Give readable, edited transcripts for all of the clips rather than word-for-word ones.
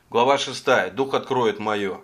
Глава 6. Дух откроет мое.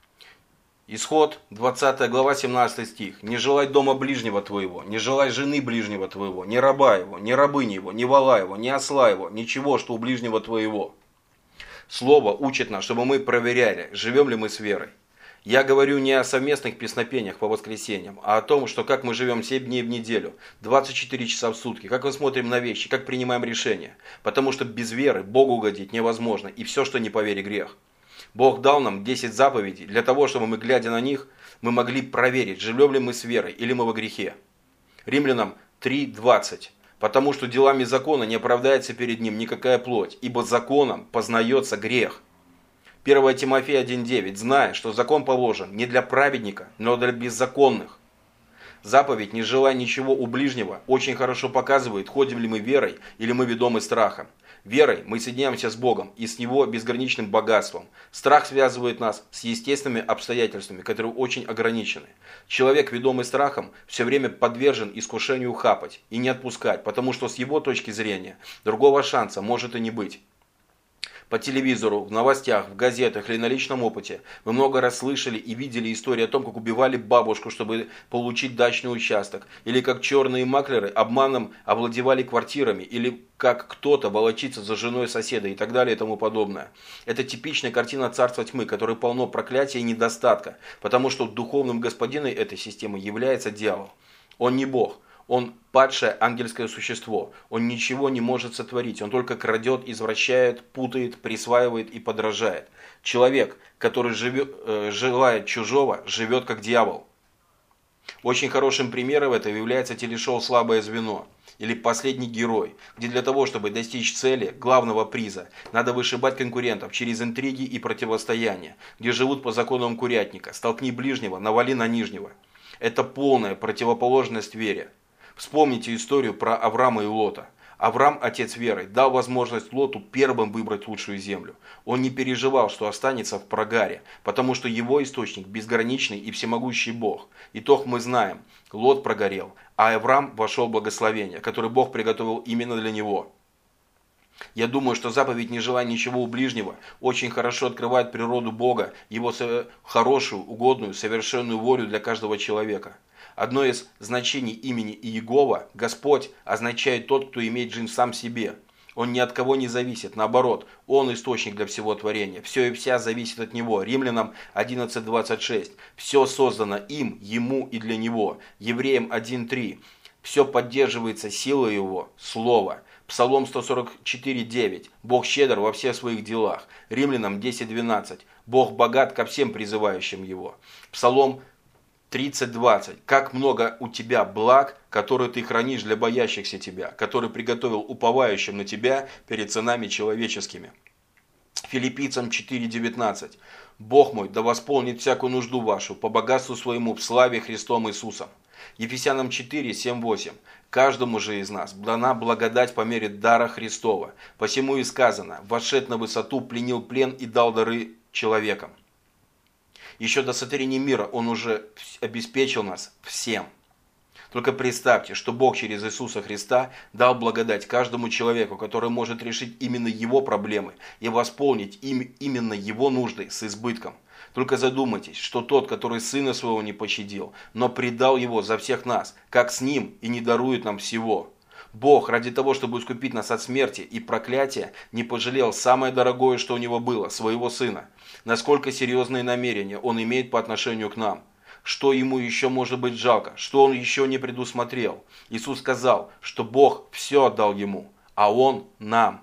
Исход, 20 глава, 17 стих. «Не желай дома ближнего твоего, не желай жены ближнего твоего, ни раба его, ни рабыни его, ни вола его, ни осла его, ничего, что у ближнего твоего». Слово учит нас, чтобы мы проверяли, живем ли мы с верой. Я говорю не о совместных песнопениях по воскресеньям, а о том, что как мы живем 7 дней в неделю, 24 часа в сутки, как мы смотрим на вещи, как принимаем решения. Потому что без веры Богу угодить невозможно, и все, что не по вере, грех. Бог дал нам 10 заповедей для того, чтобы мы, глядя на них, мы могли проверить, живем ли мы с верой или мы во грехе. Римлянам 3:20. Потому что делами закона не оправдается перед ним никакая плоть, ибо законом познается грех. 1 Тимофея 1:9. Зная, что закон положен не для праведника, но для беззаконных. Заповедь «Не желай ничего у ближнего» очень хорошо показывает, ходим ли мы верой или мы ведомы страхом. Верой мы соединяемся с Богом и с Его безграничным богатством. Страх связывает нас с естественными обстоятельствами, которые очень ограничены. Человек, ведомый страхом, все время подвержен искушению хапать и не отпускать, потому что с его точки зрения другого шанса может и не быть. По телевизору, в новостях, в газетах или на личном опыте мы много раз слышали и видели истории о том, как убивали бабушку, чтобы получить дачный участок, или как черные маклеры обманом овладевали квартирами, или как кто-то волочится за женой соседа и так далее и тому подобное. Это типичная картина царства тьмы, которое полно проклятия и недостатка, потому что духовным господином этой системы является дьявол. Он не Бог. Он падшее ангельское существо. Он ничего не может сотворить. Он только крадет, извращает, путает, присваивает и подражает. Человек, который желает чужого, живет как дьявол. Очень хорошим примером этого является телешоу «Слабое звено» или «Последний герой», где для того, чтобы достичь цели, главного приза, надо вышибать конкурентов через интриги и противостояния, где живут по законам курятника: столкни ближнего, навали на нижнего. Это полная противоположность вере. Вспомните историю про Авраама и Лота. Авраам, отец веры, дал возможность Лоту первым выбрать лучшую землю. Он не переживал, что останется в прогаре, потому что его источник безграничный и всемогущий Бог. Итог мы знаем. Лот прогорел, а Авраам вошел в благословение, которое Бог приготовил именно для него. Я думаю, что заповедь «Не желай ничего у ближнего» очень хорошо открывает природу Бога, его хорошую, угодную, совершенную волю для каждого человека. Одно из значений имени Иегова, Господь, означает тот, кто имеет жизнь сам в себе. Он ни от кого не зависит, наоборот, Он источник для всего творения. Все и вся зависит от Него. Римлянам 11:26. Все создано им, Ему и для Него. Евреям 1:3. Все поддерживается силой Его, Слова. Псалом 144:9. Бог щедр во всех своих делах. Римлянам 10:12. Бог богат ко всем призывающим Его. Псалом 30:20. Как много у тебя благ, которые ты хранишь для боящихся тебя, который приготовил уповающим на тебя перед сынами человеческими. Филиппийцам 4:19. Бог мой да восполнит всякую нужду вашу по богатству своему в славе Христом Иисусом. Ефесянам 4:7-8. Каждому же из нас дана благодать по мере дара Христова. Посему и сказано: вошед на высоту, пленил плен и дал дары человекам. Еще до сотворения мира Он уже обеспечил нас всем. Только представьте, что Бог через Иисуса Христа дал благодать каждому человеку, который может решить именно его проблемы и восполнить именно его нужды с избытком. Только задумайтесь, что тот, который Сына Своего не пощадил, но предал Его за всех нас, как с Ним и не дарует нам всего. Бог ради того, чтобы искупить нас от смерти и проклятия, не пожалел самое дорогое, что у Него было, Своего Сына. Насколько серьезные намерения Он имеет по отношению к нам. Что Ему еще может быть жалко, что Он еще не предусмотрел. Иисус сказал, что Бог все отдал Ему, а Он нам.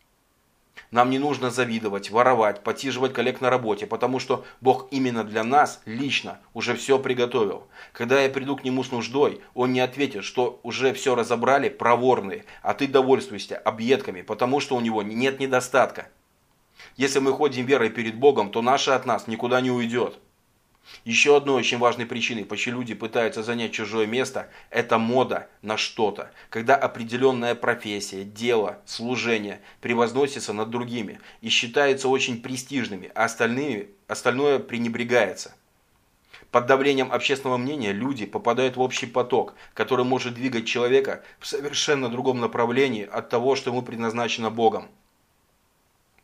Нам не нужно завидовать, воровать, подсиживать коллег на работе, потому что Бог именно для нас лично уже все приготовил. Когда я приду к Нему с нуждой, Он не ответит, что уже все разобрали проворные, а ты довольствуйся объедками, потому что у Него нет недостатка. Если мы ходим верой перед Богом, то наше от нас никуда не уйдет. Еще одной очень важной причиной, почему люди пытаются занять чужое место, это мода на что-то. Когда определенная профессия, дело, служение превозносится над другими и считается очень престижными, а остальное пренебрегается. Под давлением общественного мнения люди попадают в общий поток, который может двигать человека в совершенно другом направлении от того, что ему предназначено Богом.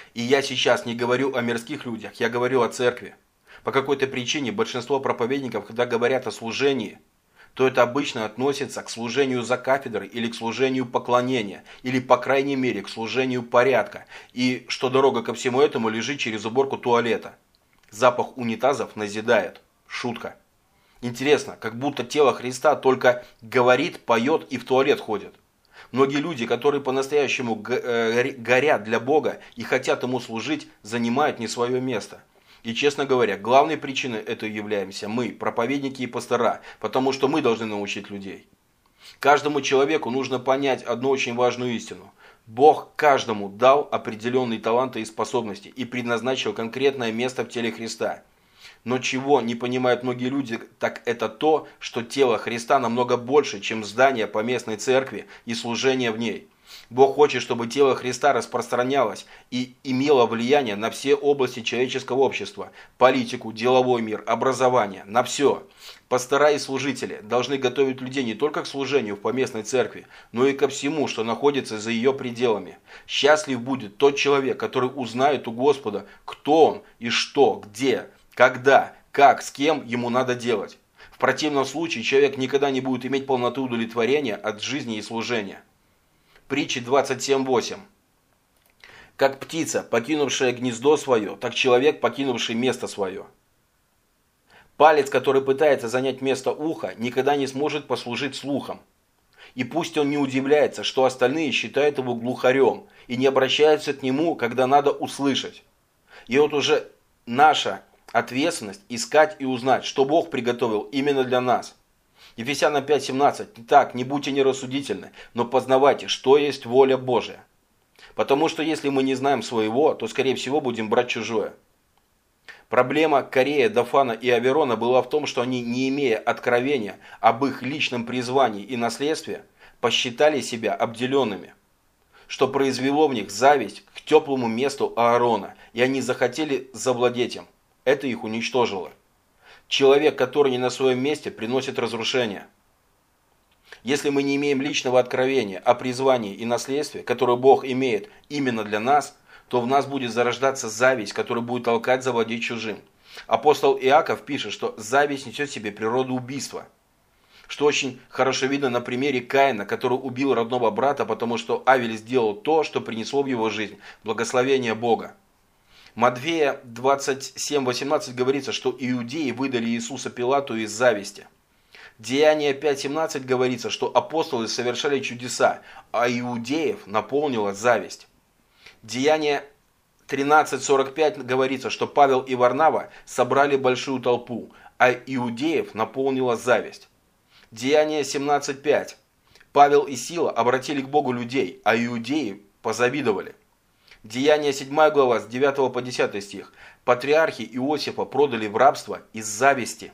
И я сейчас не говорю о мирских людях, я говорю о церкви. По какой-то причине большинство проповедников, когда говорят о служении, то это обычно относится к служению за кафедрой или к служению поклонения, или по крайней мере к служению порядка, и что дорога ко всему этому лежит через уборку туалета. Запах унитазов назидает. Шутка. Интересно, как будто тело Христа только говорит, поет и в туалет ходит. Многие люди, которые по-настоящему горят для Бога и хотят Ему служить, занимают не свое место. И, честно говоря, главной причиной этого являемся мы, проповедники и пастора, потому что мы должны научить людей. Каждому человеку нужно понять одну очень важную истину. Бог каждому дал определенные таланты и способности и предназначил конкретное место в теле Христа. Но чего не понимают многие люди, так это то, что тело Христа намного больше, чем здание поместной церкви и служение в ней. Бог хочет, чтобы тело Христа распространялось и имело влияние на все области человеческого общества, политику, деловой мир, образование, на все. Пастора и служители должны готовить людей не только к служению в поместной церкви, но и ко всему, что находится за ее пределами. Счастлив будет тот человек, который узнает у Господа, кто он и что, где, когда, как, с кем ему надо делать. В противном случае человек никогда не будет иметь полноту удовлетворения от жизни и служения. Притчи 27:8. Как птица, покинувшая гнездо свое, так человек, покинувший место свое. Палец, который пытается занять место уха, никогда не сможет послужить слухом. И пусть он не удивляется, что остальные считают его глухарем и не обращаются к нему, когда надо услышать. И вот уже наша ответственность искать и узнать, что Бог приготовил именно для нас. Ефесянам 5:17. Итак, не будьте нерассудительны, но познавайте, что есть воля Божия. Потому что если мы не знаем своего, то скорее всего будем брать чужое. Проблема Корея, Дафана и Аверона была в том, что они, не имея откровения об их личном призвании и наследстве, посчитали себя обделенными, что произвело в них зависть к теплому месту Аарона, и они захотели завладеть им. Это их уничтожило. Человек, который не на своем месте, приносит разрушение. Если мы не имеем личного откровения о призвании и наследстве, которое Бог имеет именно для нас, то в нас будет зарождаться зависть, которая будет толкать завладеть чужим. Апостол Иаков пишет, что зависть несет в себе природу убийства, что очень хорошо видно на примере Каина, который убил родного брата, потому что Авель сделал то, что принесло в его жизнь благословение Бога. Матфея 27:18 говорится, что иудеи выдали Иисуса Пилату из зависти. Деяния 5:17 говорится, что апостолы совершали чудеса, а иудеев наполнила зависть. Деяния 13:45 говорится, что Павел и Варнава собрали большую толпу, а иудеев наполнила зависть. Деяния 17:5. Павел и Сила обратили к Богу людей, а иудеи позавидовали. Деяния 7 глава с 9 по 10 стих. Патриархи Иосифа продали в рабство из зависти.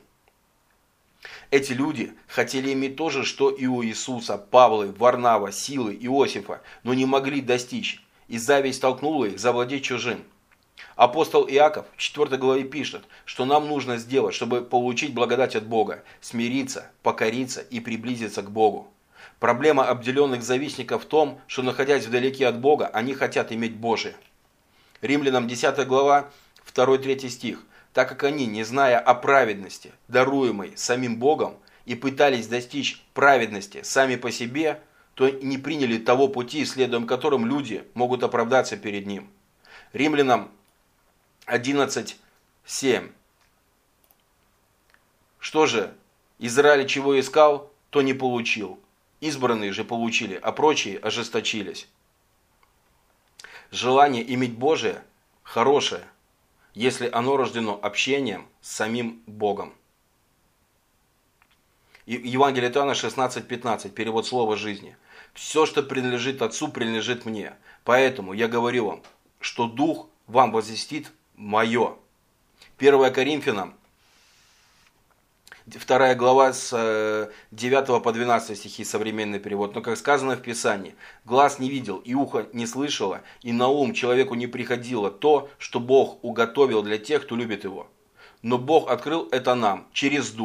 Эти люди хотели иметь то же, что и у Иисуса, Павла, Варнава, Силы, Иосифа, но не могли достичь, и зависть толкнула их завладеть чужим. Апостол Иаков в 4 главе пишет, что нам нужно сделать, чтобы получить благодать от Бога, смириться, покориться и приблизиться к Богу. Проблема обделенных завистников в том, что, находясь вдалеке от Бога, они хотят иметь Божие. Римлянам 10 глава, 2-3 стих. Так как они, не зная о праведности, даруемой самим Богом, и пытались достичь праведности сами по себе, то не приняли того пути, следуем которым люди могут оправдаться перед Ним. Римлянам 11:7. Что же, Израиль чего искал, то не получил. Избранные же получили, а прочие ожесточились. Желание иметь Божие хорошее, если оно рождено общением с самим Богом. Евангелие от Иоанна 16:15, перевод слова жизни. Все, что принадлежит Отцу, принадлежит мне. Поэтому я говорю вам, что Дух вам возвестит мое. 1 Коринфянам 2 глава с 9 по 12 стихи, современный перевод. Но как сказано в Писании, глаз не видел и ухо не слышало, и на ум человеку не приходило то, что Бог уготовил для тех, кто любит Его. Но Бог открыл это нам через Дух.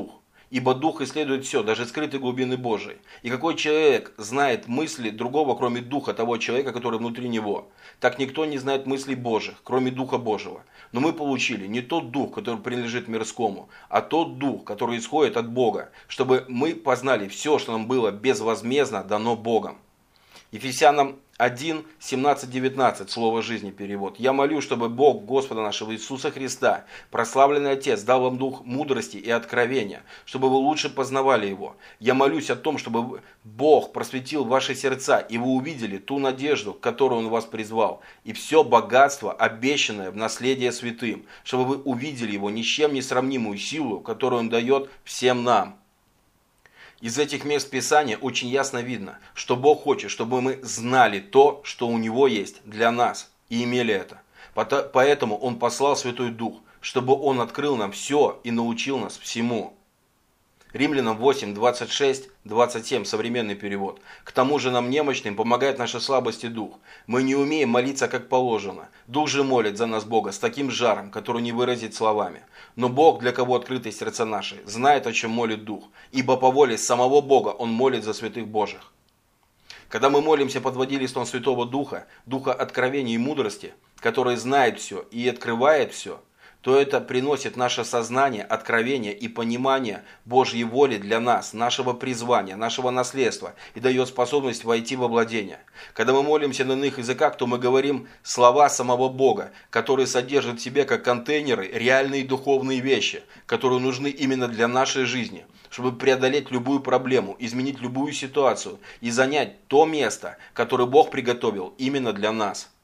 Ибо Дух исследует все, даже скрытые глубины Божии. И какой человек знает мысли другого, кроме Духа того человека, который внутри него? Так никто не знает мыслей Божьих, кроме Духа Божьего. Но мы получили не тот Дух, который принадлежит мирскому, а тот Дух, который исходит от Бога, чтобы мы познали все, что нам было безвозмездно дано Богом. Ефесянам 1, 17-19, Слово жизни перевод. «Я молю, чтобы Бог Господа нашего Иисуса Христа, прославленный Отец, дал вам дух мудрости и откровения, чтобы вы лучше познавали Его. Я молюсь о том, чтобы Бог просветил ваши сердца, и вы увидели ту надежду, к которой Он вас призвал, и все богатство, обещанное в наследие святым, чтобы вы увидели Его ни с чем не сравнимую силу, которую Он дает всем нам». Из этих мест Писания очень ясно видно, что Бог хочет, чтобы мы знали то, что у Него есть для нас, и имели это. Поэтому Он послал Святой Дух, чтобы Он открыл нам все и научил нас всему. Римлянам 8, 26, 27, современный перевод. «К тому же нам немощным помогает наша слабость и дух. Мы не умеем молиться как положено. Дух же молит за нас Бога с таким жаром, который не выразить словами. Но Бог, для кого открыты сердца наши, знает, о чем молит Дух, ибо по воле самого Бога Он молит за святых Божьих». Когда мы молимся под водительством Святого Духа, Духа откровения и мудрости, который знает все и открывает все, то это приносит наше сознание, откровение и понимание Божьей воли для нас, нашего призвания, нашего наследства и дает способность войти во владение. Когда мы молимся на иных языках, то мы говорим слова самого Бога, которые содержат в себе как контейнеры реальные духовные вещи, которые нужны именно для нашей жизни, чтобы преодолеть любую проблему, изменить любую ситуацию и занять то место, которое Бог приготовил именно для нас.